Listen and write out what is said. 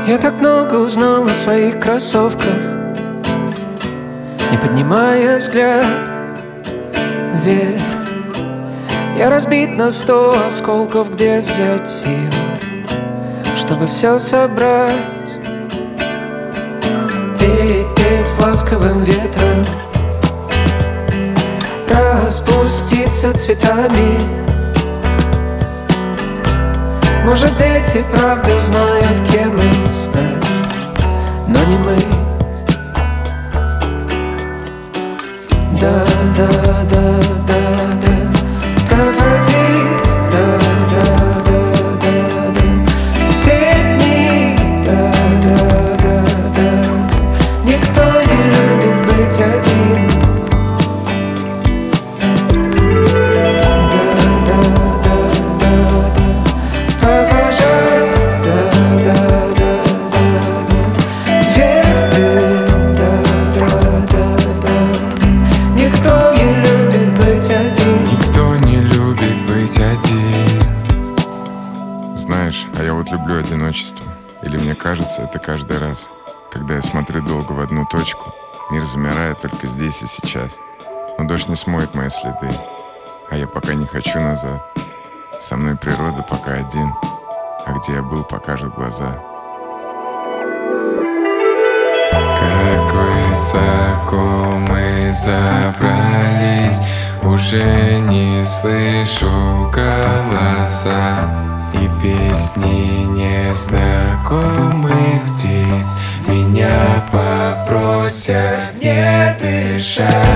Я так много узнал о своих кроссовках, не поднимая взгляд вверх. Я разбит на 100 осколков, где взять сил, чтобы все собрать. Петь с ласковым ветром, распуститься цветами. Может, дети правда знают, кем им стать, но не мы. Да, да, да, да, да. Проводить, да, да, да, да, да. Все дни, да, да, да, да. Никто не любит быть один. Знаешь, а я вот люблю одиночество. Или мне кажется, это каждый раз, когда я смотрю долго в одну точку. Мир замирает только здесь и сейчас. Но дождь не смоет мои следы, а я пока не хочу назад. Со мной природа пока один, а где я был, покажут глаза. Как высоко мы забрались, уже не слышу голоса и песни незнакомых птиц меня попросят не дышать.